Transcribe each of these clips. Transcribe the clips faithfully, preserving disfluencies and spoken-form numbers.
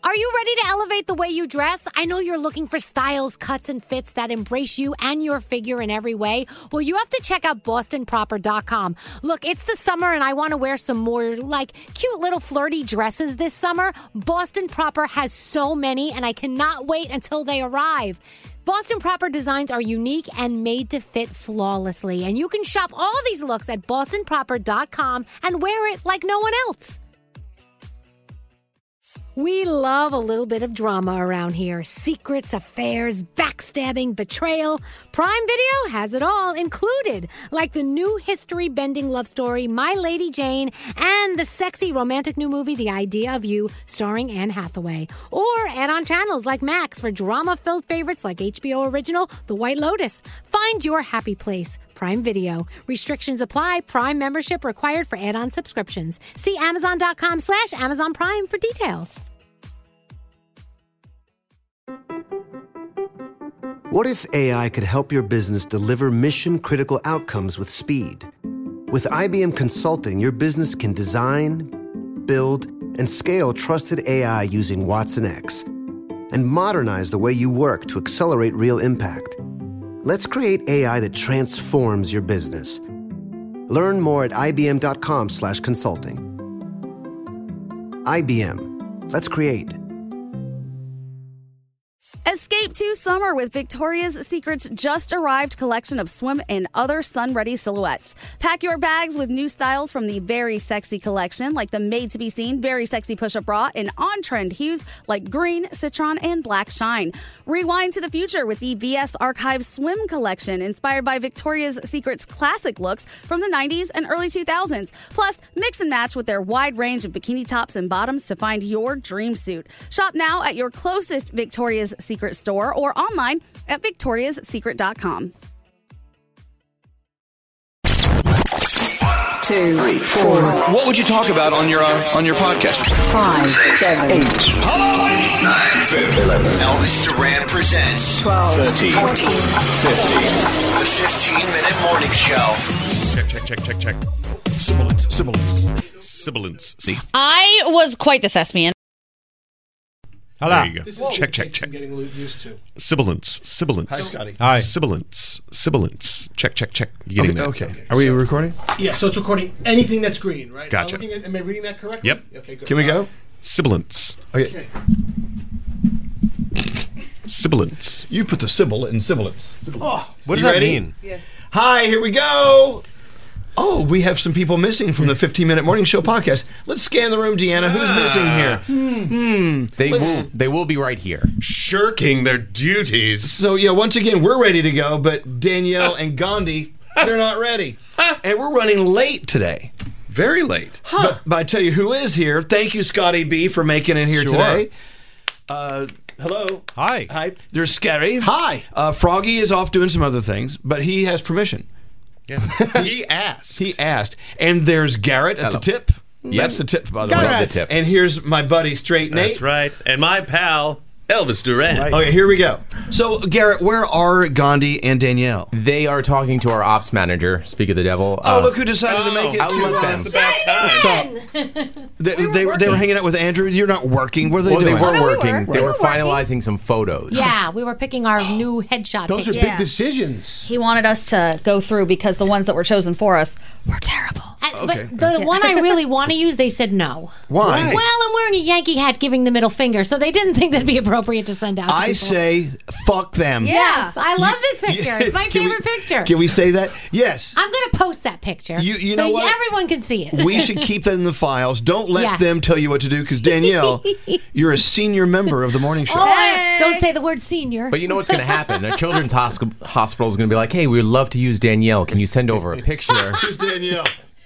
Are you ready to elevate the way you dress? I know you're looking for styles, cuts, and fits that embrace you and your figure in every way. Well, you have to check out Boston Proper dot com. Look, it's the summer and I want to wear some more, like, cute little flirty dresses this summer. Boston Proper has so many, and I cannot wait until they arrive. Boston Proper designs are unique and made to fit flawlessly, and you can shop all these looks at Boston Proper dot com and wear it like no one else. We love a little bit of drama around here. Secrets, affairs, backstabbing, betrayal. Prime Video has it all included, like the new history-bending love story, My Lady Jane, and the sexy romantic new movie, The Idea of You, starring Anne Hathaway. Or add-on channels like Max for drama-filled favorites like H B O original The White Lotus. Find your happy place. Prime Video. Restrictions apply. Prime membership required for add-on subscriptions. See Amazon.com slash Amazon Prime for details. What if A I could help your business deliver mission-critical outcomes with speed? With I B M Consulting, your business can design, build, and scale trusted A I using Watson X and modernize the way you work to accelerate real impact. Let's create A I that transforms your business. Learn more at ibm.com slash consulting. I B M. Let's create. Escape to summer with Victoria's Secret's just-arrived collection of swim and other sun-ready silhouettes. Pack your bags with new styles from the Very Sexy collection, like the made-to-be-seen Very Sexy push-up bra, and on-trend hues like green, citron, and black shine. Rewind to the future with the V S Archive Swim collection, inspired by Victoria's Secret's classic looks from the nineties and early two thousands. Plus, mix and match with their wide range of bikini tops and bottoms to find your dream suit. Shop now at your closest Victoria's Secret store or online at victorias secret dot com. Two, three, four. What would you talk about on your uh, on your podcast? Five, seven, eight. Hello, nine, ten, eleven. Elvis Duran presents twelve, thirteen, fourteen, fifteen. The fifteen-minute morning show. Check, check, check, check, check. Sibilance, sibilance, sibilance. See? I was quite the thespian. Hello. There you go. This is Check, check, check. I'm getting used to. Sibilance, sibilance. Hi, Scotty. Hi. Sibilance, sibilance. Check, check, check. You getting Okay, that? okay. Are we recording? Yeah, so it's recording anything that's green, right? Gotcha. Am I, looking at, am I reading that correctly? Yep. Okay, good. Can we go? Sibilance, Okay. sibilance. You put the sibil in sibilance. Oh, What does you that ready? mean? Yeah. Hi, here we go. Oh, we have some people missing from the fifteen-minute morning show podcast. Let's scan the room, Deanna. Who's missing here? Hmm. They Let's- will. They will be right here. Shirking their duties. So, yeah, once again, we're ready to go, but Danielle and Gandhi, they're not ready. And we're running late today. Very late. But, but I tell you who is here. Thank you, Scotty B, for making it here Sure. today. Uh, hello. Hi. Hi. There's Scary. Hi. Uh, Froggy is off doing some other things, but he has permission. Yeah. He asked. He asked. And there's Garrett at Hello. the tip. Yep. That's the tip, by the Love way. the tip. And here's my buddy, Straight Nate. That's right. And my pal, Elvis Duran. Okay, here we go. So, Garrett, where are Gandhi and Danielle? They are talking to our ops manager. Speak of the devil. Oh, Uh, look who decided to make it. I to, love uh, them. It's about time. They, they, they, were, they were hanging out with Andrew. You're not working. What are they Well, they doing? were we working. were. They We were were working. finalizing some photos. Yeah, we were picking our new headshot Those are picture. big decisions. He wanted us to go through because the ones that were chosen for us were terrible. And- Okay. But the one I really want to use, they said no. Why? Well, I'm wearing a Yankee hat giving the middle finger, so they didn't think that'd be appropriate to send out to I people. say, fuck them. Yes, I love this picture. It's my Can we- favorite picture. Can we say that? Yes. I'm going to post that picture You- you so know what? everyone can see it. We should keep that in the files. Don't let Yes. them tell you what to do, because Danielle, you're a senior member of the morning show. Oh, I- don't say the word senior. But you know what's going to happen? A children's hosp- hospital is going to be like, "Hey, we'd love to use Danielle. Can you send over a picture?" Here's Danielle.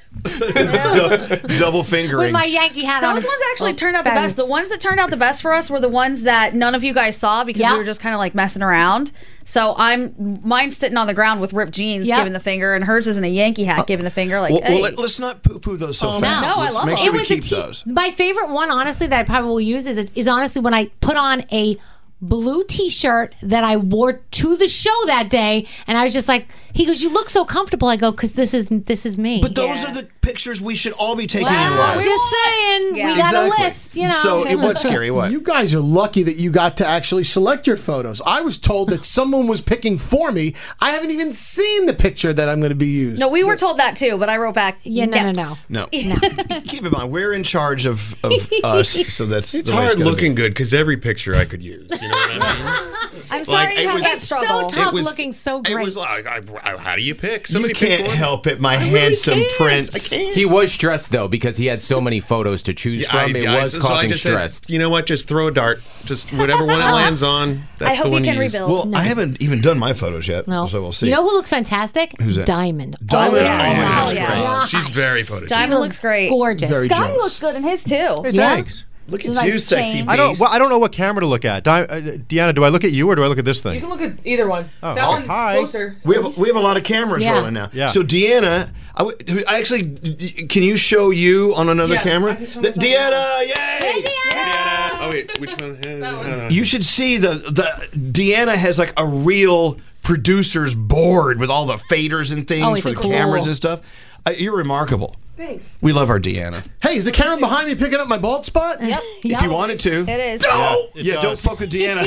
Du- double fingering. With my Yankee hat on. Those ones actually Oh, turned out the fabulous. best. The ones that turned out the best for us were the ones that none of you guys saw because Yeah. we were just kind of like messing around. So I'm mine's sitting on the ground with ripped jeans, Yep. giving the finger, and hers is in a Yankee hat, giving the finger. Like, well, hey. well, let, us not poo-poo those so Oh, fast. no, I Let's love make them. sure It we was a keep t- those. My favorite one, honestly, that I probably will use is is honestly when I put on a blue T-shirt that I wore to the show that day, and I was just like, He goes, "You look so comfortable." I go, "Because this is this is me." But those are the pictures we should all be taking Well, in life. I'm just saying, Yeah. we got Exactly. a list, you know. So, it- what's scary? What? You guys are lucky that you got to actually select your photos. I was told that someone was picking for me. I haven't even seen the picture that I'm going to be used. No, we were told that too, but I wrote back. yeah, no, no, no. No. Keep in mind, we're in charge of, of us, so that's It's the way hard gotta looking be. good because every picture I could use. You know what I mean? I'm sorry Like, you it had was- that It's so struggle. tough. It was looking so It great. was like, I, I, how do you pick? You Somebody can't pick one? help it, my I really handsome can't. prince. I can't. He was stressed though because he had so many photos to choose I- from. It I- was so causing I just stress. Said, you know what? Just throw a dart. Just whatever one it lands on. That's I hope the one you can use. rebuild. Well, I haven't even done my photos yet, No. so we'll see. You know who looks fantastic? Who's that? Diamond. Diamond? Oh, Oh, my wow, gosh, yeah. great. Gosh. She's very photogenic. Diamond looks great. Gorgeous. Very Sky jealous. looks good in his too. Hey, Yeah. thanks. Look It's at a you, nice sexy chain. beast. I don't. Well, I don't know what camera to look at. Di- uh, Deanna, do I look at you or do I look at this thing? You can look at either one. Oh, that oh, one's hi. closer. We have we have a lot of cameras Yeah. rolling now. Yeah. So Deanna, I, w- I actually d- can you show you on another Yeah, camera? I can show The- myself. Deanna, yay! Oh wait, which one? You should see the the Deanna has like a real producer's board with all the faders and things Oh, it's for the cool. cameras and stuff. Uh, you're remarkable. Thanks. We love our Deanna. Hey, is the camera behind me picking up my bald spot? Yep. If you wanted to. It is. Yeah, It yeah does. don't fuck with Deanna.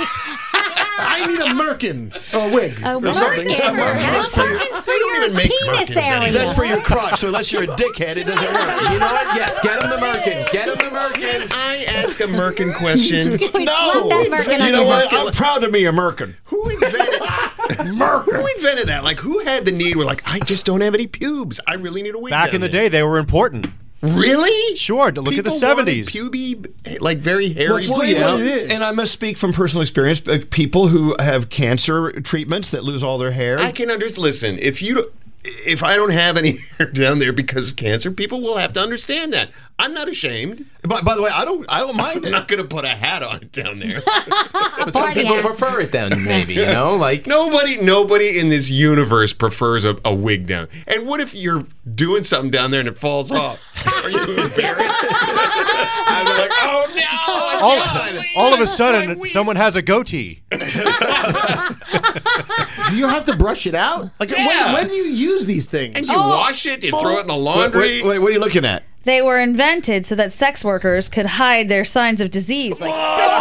I need a merkin or a wig. A Or something. merkin. A merkin. A merkin's for your even make penis merkins area. anymore. That's for your crotch, so unless you're a dickhead, it doesn't work. You know what? Yes, get him the merkin. Get him the merkin. I ask a Merkin question. Wait, slap that merkin You on know your what? merkin. I'm proud to be a merkin. Who invented Who invented that? Like, who had the need? We're like, I just don't have any pubes. I really need a wig. Back down in the there." day, they were important. Really? Sure. Look at the People seventies. wanted puby, like very hairy. Well, boys. yeah, and I must speak from personal experience. uh, People who have cancer treatments that lose all their hair. I can understand. Listen, if you, if I don't have any hair down there because of cancer, people will have to understand that. I'm not ashamed. By, by the way, I don't. I don't mind I'm it. not going to put a hat on it down there. But some Party people hat. prefer it then, maybe, you know? Like, Nobody, nobody in this universe prefers a, a wig down. And what if you're doing something down there and it falls off? Are you embarrassed? I'm like, oh no! All, God, all of a my sudden, wig." someone has a goatee. Do you have to brush it out? Like Yeah. when, when do you use these things? And you wash it, you throw it in the Wait, laundry. wait, wait, what are you looking at? They were invented so that sex workers could hide their signs of disease. Like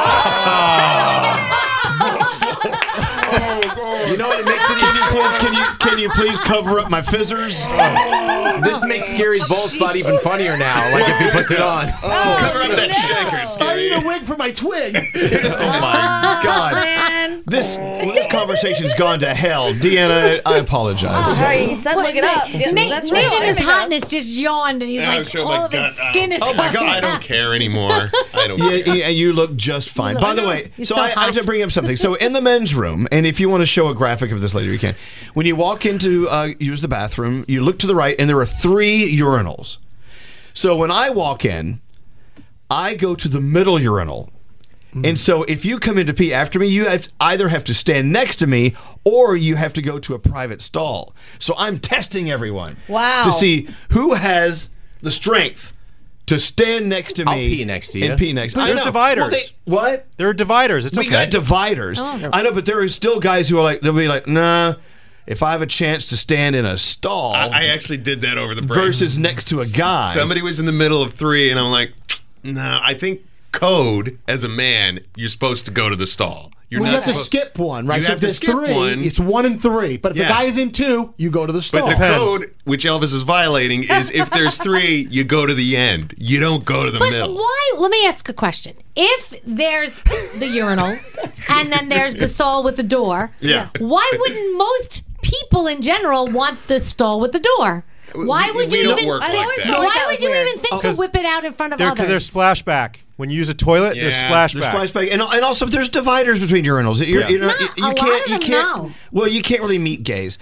you know what? It makes it Can you, please, can you can you please cover up my fizzers? This makes Scary's bald spot even funnier now. Like if he puts it on. Oh, cover up that no. shaker, I Scary. need a wig for my twig. Oh my God! man. This this conversation's gone to hell. Deanna, I apologize. All right, he said, look it up. Yeah, Nate, that's Nate real. in his There we go. hotness just yawned, and he's Yeah, like, show all my of his gut. skin is Oh my God, coming I don't out. care anymore. I don't Yeah, care. yeah, you look just fine. By the way, You're so, so I, I have to hot. bring up something. So in the men's room, and if you want to show a graphic of this later, you can. When you walk into uh, use the bathroom, you look to the right, and there are three urinals. So when I walk in, I go to the middle urinal. And so if you come in to pee after me, you have to either have to stand next to me or you have to go to a private stall. So I'm testing everyone. Wow. To see who has the strength to stand next to me. I'll pee next to you. And pee next. But I there's know. dividers. Well, they- what? There are dividers. It's we okay. got dividers. Oh. I know, but there are still guys who are like, they'll be like, nah, if I have a chance to stand in a stall I, I actually did that over the break. versus next to a guy. Somebody was in the middle of three, and I'm like, no, I think code as a man, you're supposed to go to the stall. You're Well, you not have to supposed- skip one, right? You So have if to there's skip three, one. it's one and three. But if Yeah. the guy is in two, you go to the stall. But the Depends. code, which Elvis is violating, is if there's three, you go to the end. You don't go to the But middle. why? Let me ask a question. If there's the urinal and then there's the stall with the door, Yeah. why wouldn't most people in general want the stall with the door? Why We- would we you don't even? work I like always that. felt like Why that would was you weird. even think to Because whip it out in front of They're, others? they're splashback. When you use a toilet, there's Yeah. splashback. There's splashback, and, and also there's dividers between urinals. You're, Yeah. you know, No, you, you a lot can't. of You them can't. no. Well, you can't really meet gays.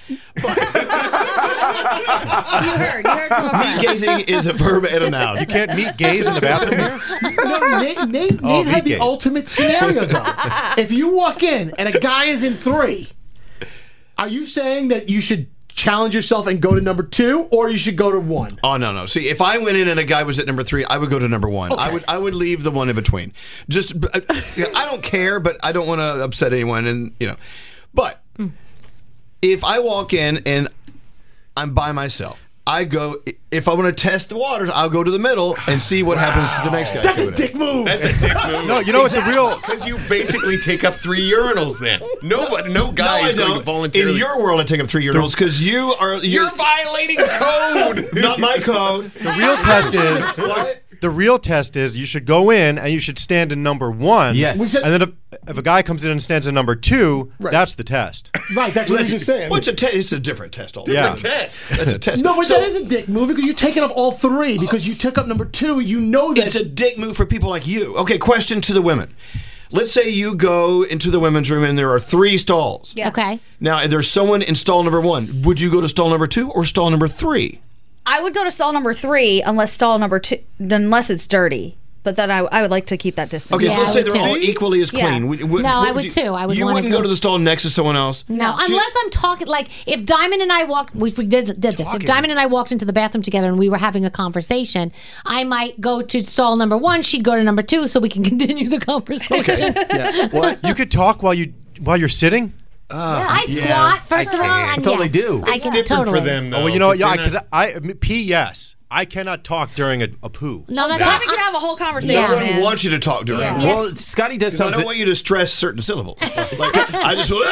You heard. You heard from a Meat friend. gazing is a verb and a noun. You can't meet gays in the bathroom here? No, Nate, Nate, Oh, Nate had the V Ks. ultimate scenario, though. If you walk in and a guy is in three, are you saying that you should challenge yourself and go to number two, or you should go to one? Oh no no! See, if I went in and a guy was at number three, I would go to number one. I Okay. would I would leave the one in between. Just I don't care, but I don't want to upset anyone, and you know. But if I walk in and I'm by myself, I go, if I want to test the waters, I'll go to the middle and see what wow. happens to the next guy. That's a dick move. That's a dick move. No, you know exactly. what the real... Because you basically take up three urinals then. Nobody, no guy no, is going to voluntarily... In your world, I take up three urinals because you are... You're, you're violating code. Not my code. The real test is... What? The real test is you should go in and you should stand in number one. Yes. And then if, if a guy comes in and stands in number two, right. that's the test. Right, that's what I was just saying. Well, it's a, te- it's a different test. All different yeah. test. That's a test. No, but so, that is a dick move because you're taking up all three because you took up number two. You know that. It's a dick move for people like you. Okay, question to the women. Let's say you go into the women's room and there are three stalls. Yeah. Okay. Now, there's someone in stall number one. Would you go to stall number two or stall number three? I would go to stall number three unless stall number two, unless it's dirty. But then I, I would like to keep that distance. Okay, Yeah, so let's I say would they're all too. equally as clean. Yeah. Would, would, No, what I would you, too. I would You wanna wouldn't go go- to the stall next to someone else? No, So you- unless I'm talking like if Diamond and I walked, we, we did did this. If Diamond and I walked into the bathroom together and we were having a conversation, I might go to stall number one. She'd go to number two, so we can continue the conversation. Yeah. What? You could talk while you while you're sitting. I squat first of all, and That's all they yes, do. I It's can different totally. for them, though. Oh, well, you know what? Yeah, they're because not- I, I pee yes. I cannot talk during a, a poo. No, I'm not Tommy talking. can have a whole conversation. Yeah. No one man. wants you to talk during. Yeah. it. Well, Scotty does I don't something. want you to stress certain syllables. Like, I just want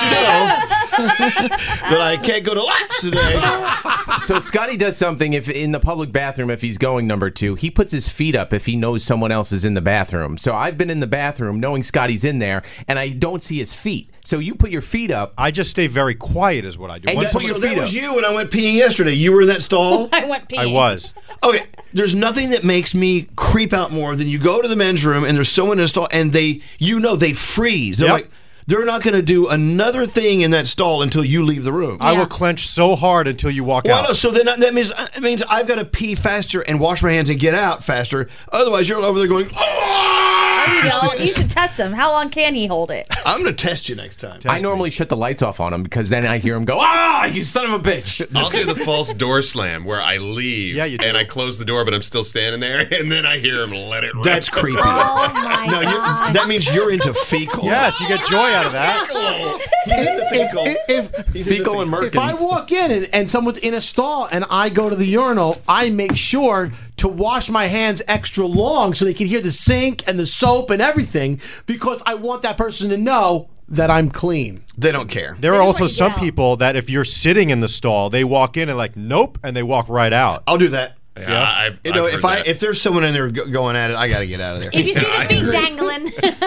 to let you know that I can't go to lunch today. So Scotty does something if in the public bathroom, if he's going number two, he puts his feet up if he knows someone else is in the bathroom. So I've been in the bathroom knowing Scotty's in there, and I don't see his feet. So you put your feet up. I just stay very quiet is what I do. And Once you put someone- your So feet that was up. you when I went peeing yesterday. You were in that stall? I went peeing. I was. Okay, there's nothing that makes me creep out more than you go to the men's room and there's someone in a stall and they, you know, they freeze. They're Yep. like, they're not going to do another thing in that stall until you leave the room. I Yeah. will clench so hard until you walk Well, out. no, so then that means it means I've got to pee faster and wash my hands and get out faster. Otherwise, you're over there going, oh! No, you don't. You should test him. How long can he hold it? I'm going to test you next time. I normally shut the lights off on him because then I hear him go, "Ah, you son of a bitch!" I'll do the false door slam where I leave Yeah, you do. and I close the door, but I'm still standing there, and then I hear him let it rip. That's creepy. Oh my No, you're, god! that means you're into fecal. Yes, you get joy out of that. He's into fecal. If, if, He's into Fecal and if I Merkins. walk in and, and someone's in a stall and I go to the urinal, I make sure to wash my hands extra long so they can hear the sink and the soap and everything because I want that person to know that I'm clean. They don't care. There are just also let you some get out. people that if you're sitting in the stall, they walk in and like, nope, and they walk right out. I'll do that. Yeah, I've, You know, I've if heard I that. if there's someone in there go- going at it, I got to get out of there. If you see the feet dangling,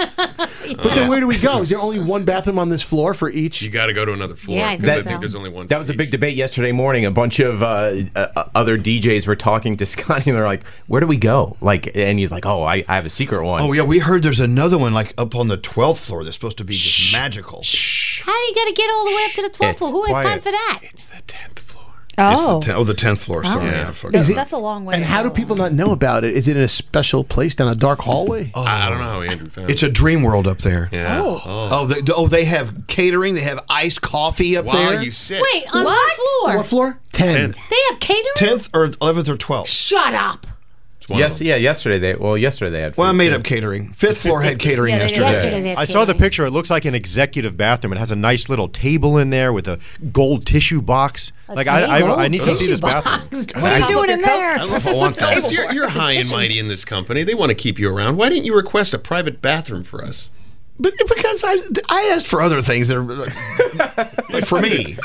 But then where do we go? Is there only one bathroom on this floor for each? you got to go to another floor Yeah, I because think I think so. there's only one. That for was a each. big debate yesterday morning. A bunch of uh, uh, other D Js were talking to Scotty, and they're like, "Where do we go?" Like, and he's like, "Oh, I, I have a secret one." Oh yeah, we heard there's another one like up on the twelfth floor that's supposed to be just magical. how do you got to get all the way up to the twelfth It's floor? Who has quiet. time for that? It's the tenth floor. Oh, It's the ten- oh, the tenth floor. Sorry, Yeah. I fucking- Is it- that's a long way. And to how do go. people not know about it? Is it in a special place down a dark hallway? I don't know how Andrew found It's it. a dream world up there. Yeah. Oh. Oh, they, oh, they have catering. They have iced coffee up While there. you sit. Wait, on what, What? floor? What floor? Ten. Ten. They have catering? tenth or eleventh or twelfth. Shut up. It's one yes, of them. yeah. Yesterday they well, yesterday they had. Well, I food, made too. up catering. Fifth floor had catering Yeah, they did. yesterday. Yesterday they had I saw the catering. picture. It looks like an executive bathroom. It has a nice little table in there with a gold tissue box. Like I, I, I need to see this bathroom. What are you doing in there? I don't know if I want that. Guys, you're, you're high and mighty in this company. They want to keep you around. Why didn't you request a private bathroom for us? But because I, I asked for other things that are like, like for me.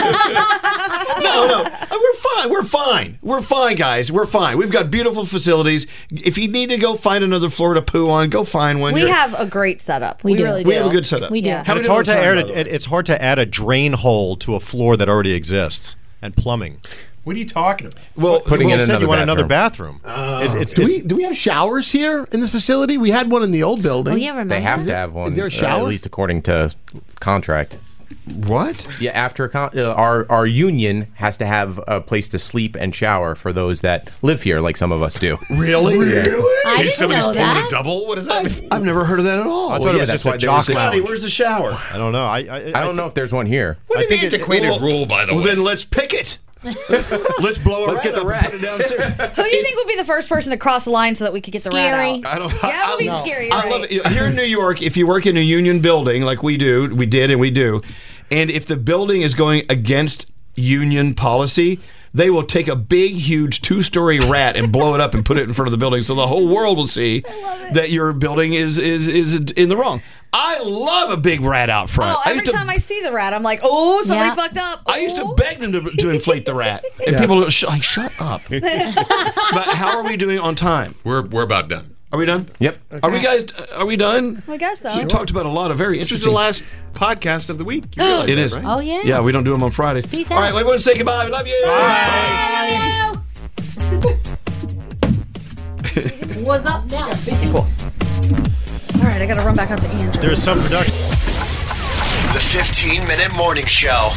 no, no, we're fine. We're fine. We're fine, guys. We're fine. We've got beautiful facilities. If you need to go find another floor to poo on, go find one. We You're- have a great setup. We We, do. really do. we have a good setup. We do. Yeah. How And many it's hard to other add. time, by the It, way? it's hard to add a drain hole to a floor that already exists and plumbing. What are you talking about? Well, Putting Well, in said another you want another bathroom. bathroom. It's, it's, Do it's, we do we have showers here in this facility? We had one in the old building. Oh, yeah, remember? They have to have one. is there a uh, shower? at least according to contract. what? Yeah, after a con- uh, our our union has to have a place to sleep and shower for those that live here, like some of us do. Really? I Hey, didn't somebody's know pulling that. a double? What does that mean? I've never heard of that at all. I thought yeah, it was that's just a why there was jock this- lounge. Scotty, where's the shower? I don't know. I I, I don't know if there's one here. What I an think it- antiquated well- rule, by the Well, way. then let's pick it. Let's blow it Let's right get the up rat. and put it downstairs. Who do you think would be the first person to cross the line so that we could get the Scary. rat out? I don't. Yeah, it would be I, scary. I right? love it. You know, here in New York, if you work in a union building like we do, we did, and we do, And if the building is going against union policy, they will take a big, huge two-story rat and blow it up and put it in front of the building so the whole world will see that your building is is is in the wrong. I love a big rat out front. Oh, I every used to, time I see the rat, I'm like, oh, somebody Yeah. fucked up. I used to Oh. beg them to, to inflate the rat, and Yeah. people are sh- like, "Shut up." But how are we doing on time? We're we're about done. Are we done? Yep. Are we guys? Are we done? I guess so. We talked about a lot of very This is interesting. the last podcast of the week. You realize It that, is. right? Oh, yeah. Yeah, we don't do them on Fridays. Peace All out. right, we want to say goodbye. We love you. What's up now, bitches? All right, I got to run back out to Andrew. There's some production. The fifteen minute Morning Show.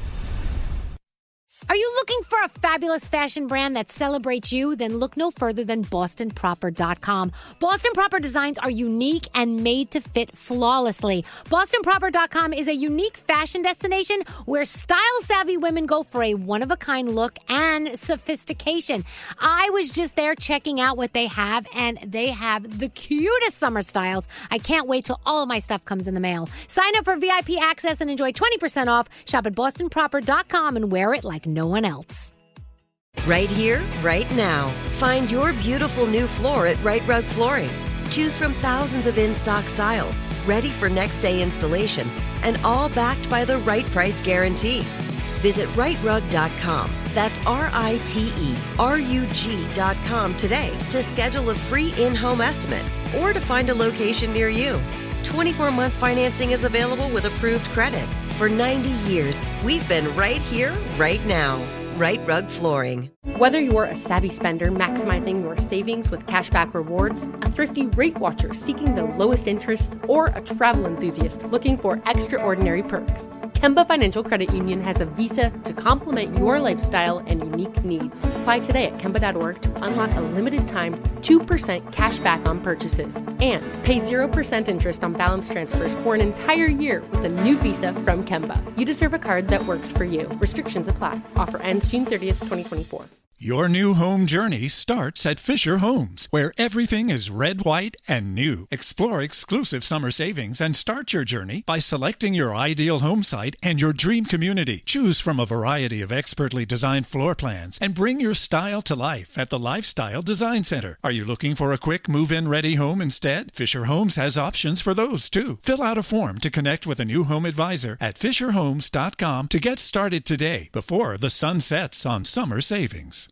Are you looking for a fabulous fashion brand that celebrates you? Then look no further than Boston Proper dot com. Boston Proper designs are unique and made to fit flawlessly. Boston Proper dot com is a unique fashion destination where style-savvy women go for a one-of-a-kind look and sophistication. I was just there checking out what they have, and they have the cutest summer styles. I can't wait till all of my stuff comes in the mail. Sign up for V I P access and enjoy twenty percent off. Shop at Boston Proper dot com and wear it like no one else. Right here, right now. Find your beautiful new floor at Right Rug Flooring. Choose from thousands of in-stock styles, ready for next day installation, and all backed by the right price guarantee. Visit right rug dot com. That's R I T E R U G dot com today to schedule a free in-home estimate or to find a location near you. twenty-four month financing is available with approved credit. For ninety years, we've been right here, right now. Right Rug Flooring. Whether you're a savvy spender maximizing your savings with cashback rewards, a thrifty rate watcher seeking the lowest interest, or a travel enthusiast looking for extraordinary perks, Kemba Financial Credit Union has a visa to complement your lifestyle and unique needs. Apply today at Kemba dot org to unlock a limited time two percent cash back on purchases and pay zero percent interest on balance transfers for an entire year with a new visa from Kemba. You deserve a card that works for you. Restrictions apply. Offer ends June thirtieth, twenty twenty-four. Your new home journey starts at Fisher Homes, where everything is red, white, and new. Explore exclusive summer savings and start your journey by selecting your ideal home site and your dream community. Choose from a variety of expertly designed floor plans and bring your style to life at the Lifestyle Design Center. Are you looking for a quick move-in ready home instead? Fisher Homes has options for those too. Fill out a form to connect with a new home advisor at fisher homes dot com to get started today before the sun sets on summer savings.